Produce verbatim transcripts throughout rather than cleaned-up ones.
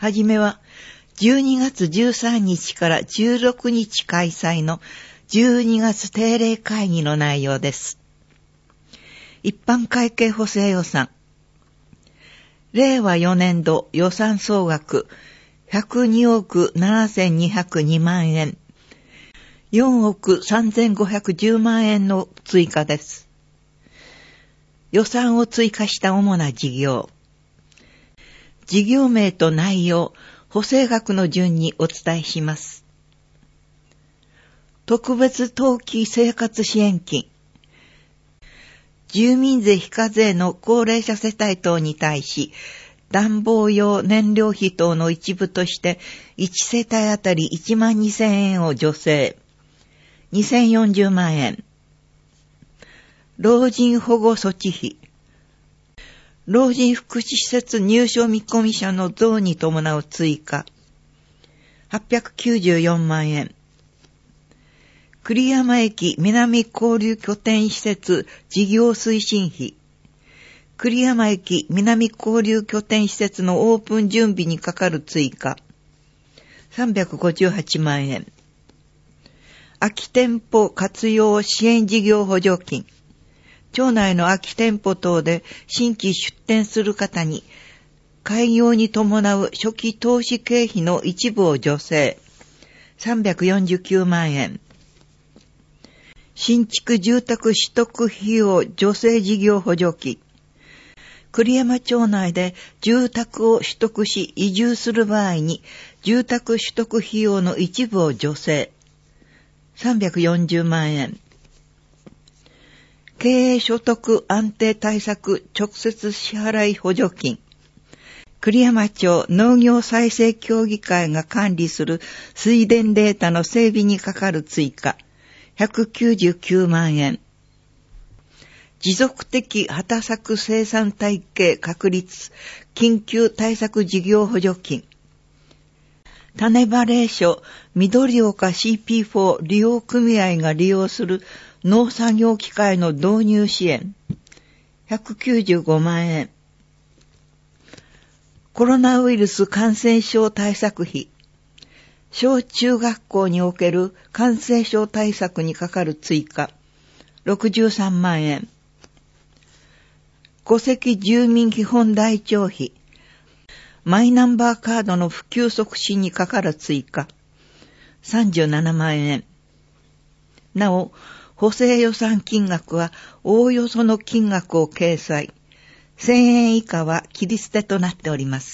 はじめはじゅうにがつじゅうさんにちからじゅうろくにち開催のじゅうにがつ定例会議の内容です。一般会計補正予算。れいわよねんど予算総額ひゃくにおくななせんにひゃくにまんえん。よんおくさんぜんごひゃくじゅうまんえんの追加です。予算を追加した主な事業。事業名と内容、補正額の順にお伝えします。特別冬季生活支援金。住民税非課税の高齢者世帯等に対し、暖房用燃料費等の一部として、いちせたいあたりいちまんにせんえんを助成。にせんよんじゅうまんえん。老人保護措置費。老人福祉施設入所見込み者の増に伴う追加。はっぴゃくきゅうじゅうよんまんえん。栗山駅南交流拠点施設事業推進費。栗山駅南交流拠点施設のオープン準備にかかる追加。さんびゃくごじゅうはちまんえん。空き店舗活用支援事業補助金。町内の空き店舗等で新規出店する方に、開業に伴う初期投資経費の一部を助成。さんびゃくよんじゅうきゅうまんえん。新築住宅取得費用助成事業補助金。栗山町内で住宅を取得し移住する場合に、住宅取得費用の一部を助成。さんびゃくよんじゅうまんえん。経営所得安定対策直接支払い補助金。栗山町農業再生協議会が管理する水田データの整備にかかる追加。ひゃくきゅうじゅうきゅうまんえん。持続的畑作生産体系確立緊急対策事業補助金。種バレー所緑岡 シーピーフォー 利用組合が利用する農作業機械の導入支援。ひゃくきゅうじゅうごまんえん。コロナウイルス感染症対策費。小中学校における感染症対策にかかる追加。ろくじゅうさんまんえん。戸籍住民基本台帳費。マイナンバーカードの普及促進にかかる追加。さんじゅうななまんえん。なお、補正予算金額はおおよその金額を掲載。せんえん以下は切り捨てとなっております。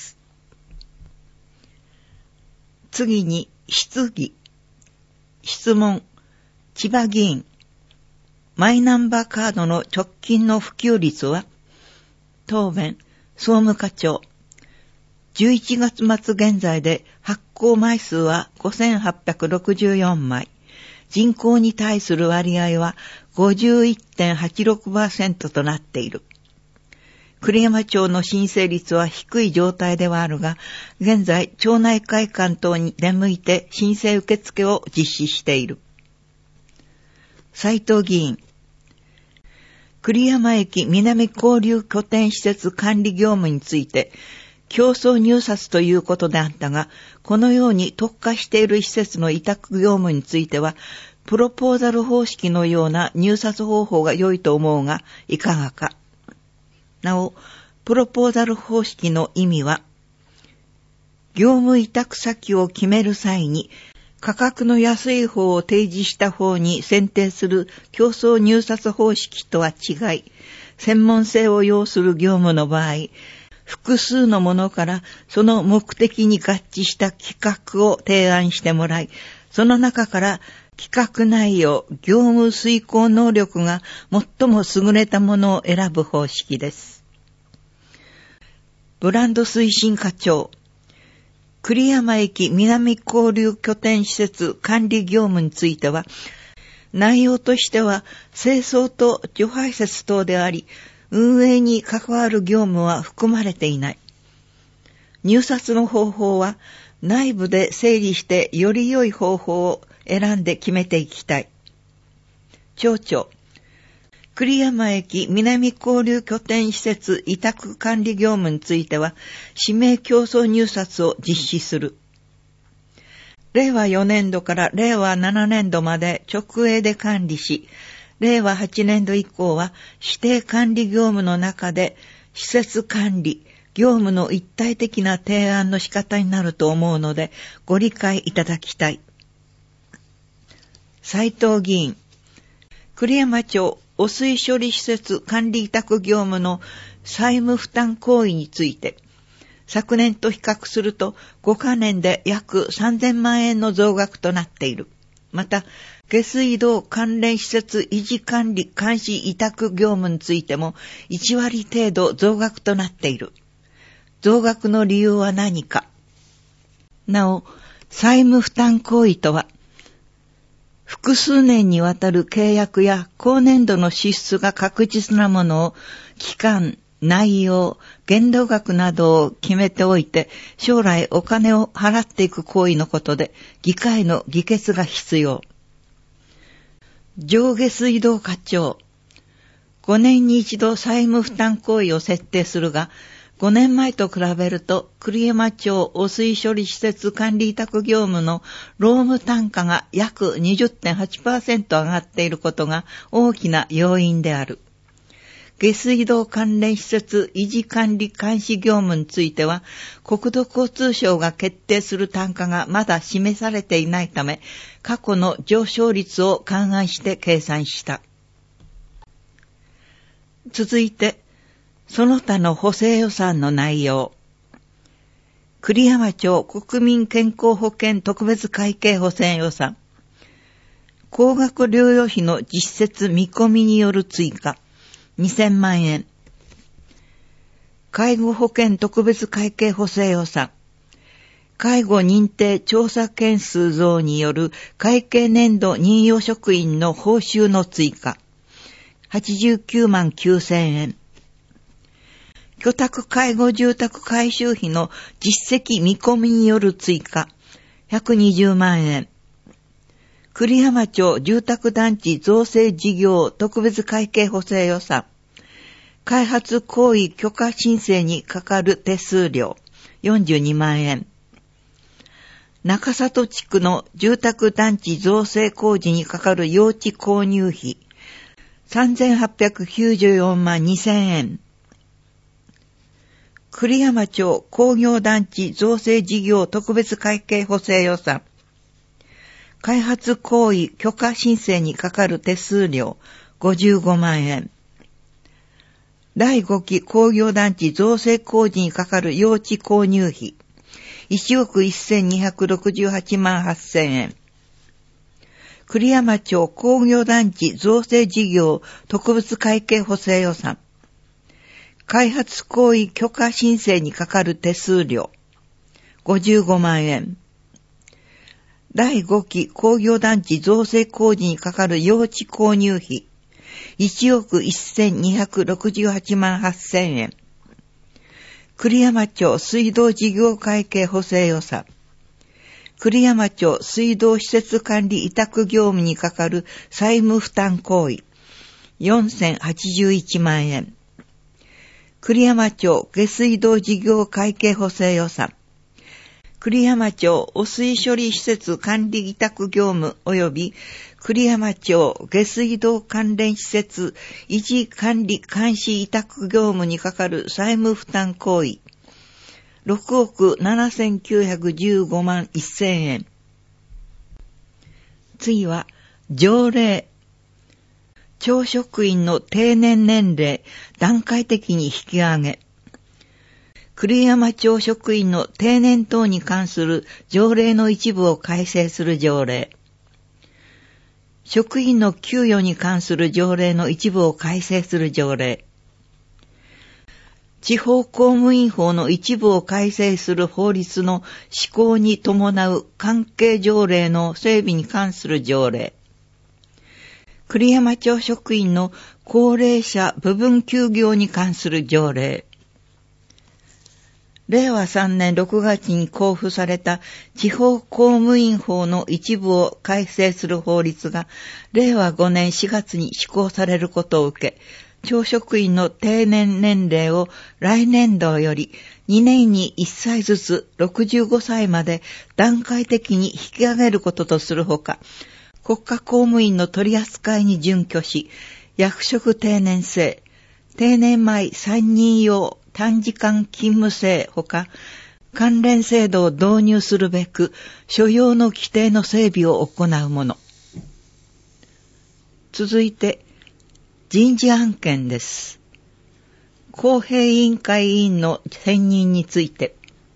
次に、質疑。質問。千葉議員。マイナンバーカードの直近の普及率は？答弁。総務課長。じゅういちがつ末現在で発行枚数はごせんはっぴゃくろくじゅうよんまい。人口に対する割合は ごじゅういってんはちろくパーセント となっている。栗山町の申請率は低い状態ではあるが、現在町内会館等に出向いて申請受付を実施している。斉藤議員。栗山駅南交流拠点施設管理業務について、競争入札ということであったが、このように特化している施設の委託業務については、プロポーザル方式のような入札方法が良いと思うが、いかがか。なお、プロポーザル方式の意味は、業務委託先を決める際に、価格の安い方を提示した方に選定する競争入札方式とは違い、専門性を要する業務の場合、複数のものからその目的に合致した企画を提案してもらい、その中から企画内容、業務遂行能力が最も優れたものを選ぶ方式です。ブランド推進課長。栗山駅南交流拠点施設管理業務については、内容としては清掃と除排泄等であり、運営に関わる業務は含まれていない。入札の方法は内部で整理してより良い方法を選んで決めていきたい。町長。 栗山駅南交流拠点施設委託管理業務については、指名競争入札を実施する。れいわよねんどかられいわななねんどまで直営で管理し、れいわはちねんど以降は指定管理業務の中で施設管理、業務の一体的な提案の仕方になると思うのでご理解いただきたい。斉藤議員、栗山町汚水処理施設管理委託業務の債務負担行為について、昨年と比較するとごかねんで約さんぜんまんえんの増額となっている。また、下水道関連施設維持管理監視委託業務についてもいちわり程度増額となっている。増額の理由は何か。なお、債務負担行為とは、複数年にわたる契約や後年度の支出が確実なものを期間、内容、限度額などを決めておいて、将来お金を払っていく行為のことで、議会の議決が必要。上下水道課長、ごねんに一度債務負担行為を設定するが、ごねんまえと比べると、栗山町汚水処理施設管理委託業務の労務単価が約 にじゅってんはちパーセント 上がっていることが大きな要因である。下水道関連施設維持管理監視業務については、国土交通省が決定する単価がまだ示されていないため、過去の上昇率を勘案して計算した。続いて、その他の補正予算の内容。栗山町国民健康保険特別会計補正予算。高額療養費の実質見込みによる追加。にせんまんえん。介護保険特別会計補正予算。介護認定調査件数増による会計年度任用職員の報酬の追加。はちじゅうきゅうまんきゅうせんえん。居宅介護住宅改修費の実績見込みによる追加。ひゃくにじゅうまんえん。栗山町住宅団地造成事業特別会計補正予算。開発行為許可申請にかかる手数料よんじゅうにまんえん。中里地区の住宅団地造成工事にかかる用地購入費さんぜんはっぴゃくきゅうじゅうよんまんにせんえん。栗山町工業団地造成事業特別会計補正予算。開発行為許可申請にかかる手数料ごじゅうごまんえん。だいごき工業団地造成工事にかかる用地購入費いちおくせんにひゃくろくじゅうはちまんはっせんえん。栗山町工業団地造成事業特別会計補正予算。開発行為許可申請にかかる手数料ごじゅうごまんえん。だいごき工業団地造成工事にかかる用地購入費いちおくせんにひゃくろくじゅうはちまんはっせんえん。栗山町水道事業会計補正予算。栗山町水道施設管理委託業務にかかる債務負担行為よんせんはちじゅういちまんえん。栗山町下水道事業会計補正予算。栗山町汚水処理施設管理委託業務及び栗山町下水道関連施設維持管理監視委託業務にかかる債務負担行為ろくおくななせんきゅうひゃくじゅうごまんせんえん。次は条例。町職員の定年年齢段階的に引き上げ。栗山町職員の定年等に関する条例の一部を改正する条例。職員の給与に関する条例の一部を改正する条例。地方公務員法の一部を改正する法律の施行に伴う関係条例の整備に関する条例。栗山町職員の高齢者部分休業に関する条例。 れいわさんねんろくがつに公布された地方公務員法の一部を改正する法律がれいわごねんしがつに施行されることを受け、教職員の定年年齢を来年度よりにねんにいっさいずつろくじゅうごさいまで段階的に引き上げることとするほか、国家公務員の取り扱いに準拠し、役職定年制、定年前参任用短時間勤務制ほか、関連制度を導入するべく、所要の規定の整備を行うもの。続いて、人事案件です。公平委員会委員の選任について、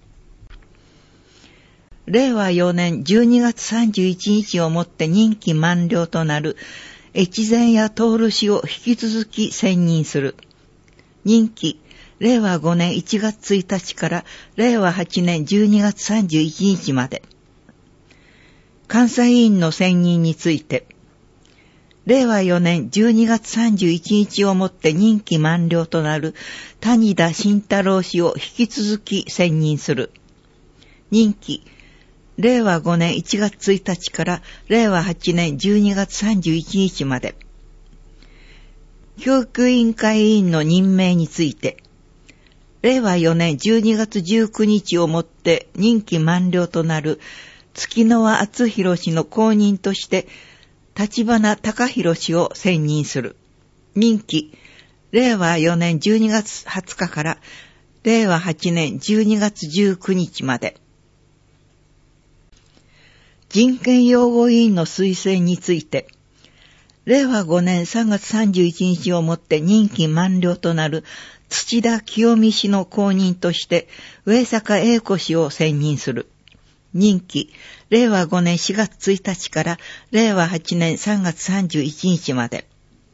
れいわよねんじゅうにがつさんじゅういちにちをもって任期満了となる越前谷徹氏を引き続き選任する。任期、れいわごねんいちがつついたちかられいわはちねんじゅうにがつさんじゅういちにちまで。監査委員の選任について、れいわよねんじゅうにがつさんじゅういちにちをもって任期満了となる谷田慎太郎氏を引き続き選任する。任期、れいわごねんいちがつついたちかられいわはちねんじゅうにがつさんじゅういちにちまで。教育委員会委員の任命について、れいわよねんじゅうにがつじゅうくにちをもって任期満了となる月輪厚弘氏の後任として立花隆弘氏を選任する。任期、れいわよねんじゅうにがつはつかかられいわはちねんじゅうにがつじゅうくにちまで。人権擁護委員の推薦について、れいわごねんさんがつさんじゅういちにちをもって任期満了となる土田清美氏の後任として上坂英子氏を選任する。任期、れいわごねんしがつついたちかられいわはちねんさんがつさんじゅういちにちまで。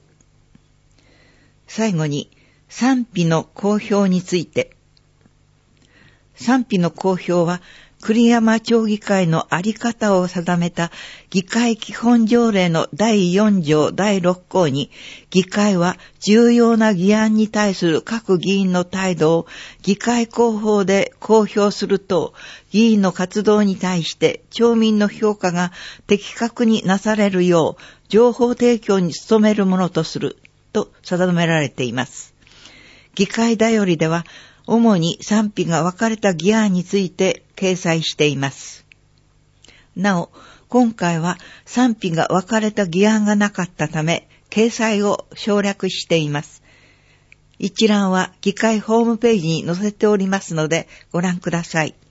最後に、賛否の公表について。賛否の公表は、栗山町議会のあり方を定めた議会基本条例のだいよんじょうだいろっこうに、議会は重要な議案に対する各議員の態度を議会広報で公表すると、議員の活動に対して町民の評価が的確になされるよう情報提供に努めるものとすると定められています。議会だよりでは、主に賛否が分かれた議案について掲載しています。なお、今回は賛否が分かれた議案がなかったため、掲載を省略しています。一覧は議会ホームページに載せておりますのでご覧ください。